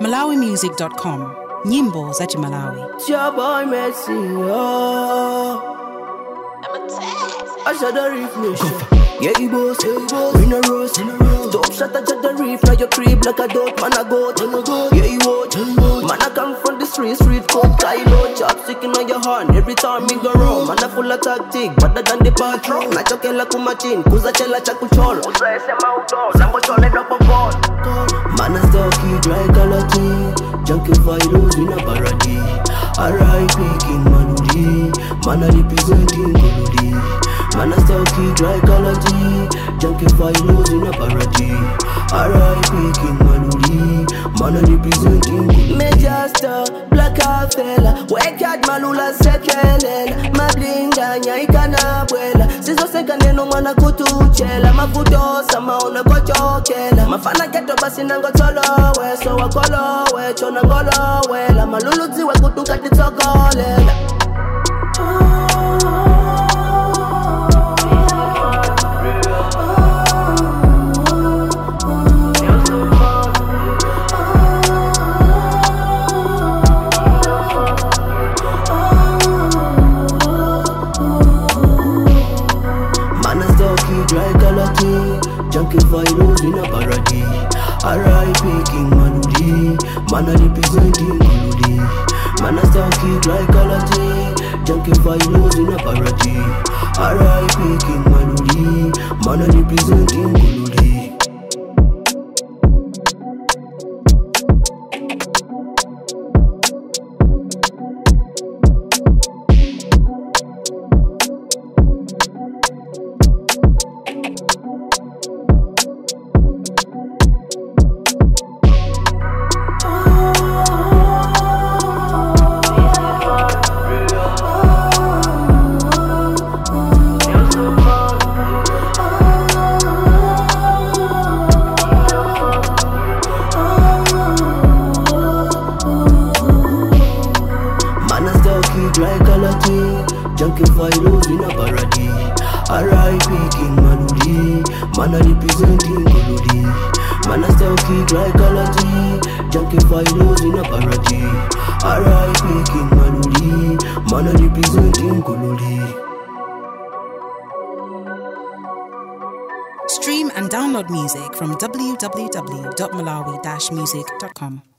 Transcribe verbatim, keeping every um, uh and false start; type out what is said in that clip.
malawi music dot com. Nyimbo za Malawi. It's your boy Messi, oh. I said the reef nation. Yeah, he boss, we no roast. Top shot at the reef, now you creep like a dot, man a goat. Yeah, he watch. Man I come from the street, street code, Kylo, chopstick in your hand. Every time me go wrong, man I full of tactic, better than the patrol. Na chokela kumachin, kuza chela chakuchol. Uza ese mauto, sambo chole dopo ball. Man a stocky, dry quality, junkie virus in a paradis. R I P King Manudi, man a representing Goludi. Man a stocky, dry quality, junkie virus in a paradis. R I P King Manudi, man a representing Goludi. Me just a black fella, wake out malula sekelela. Ma blinga nyaikana abuela, sizo sekane no mana kutuchela. Mafuto sama una kochokela. Mafana keto basi nango tolo we, so wakolo we, chona ngolo we. La malulu ziwe kutuka titokolela. Dry quality, junkie virus in a paradis. R I P King Manudi, man a representing Goludi. Man a stocky, dry quality, junkie virus in a paradis. R I P King Manudi, man a representing Goludi. Dry quality, junkie virus in a paradis. R I P King Manudi, man a representing Goludi. Man a stocky, dry quality, junkie virus in a paradis. R I P King Manudi, man a representing Goludi. Stream and download music from w w w dot malawi dash music dot com.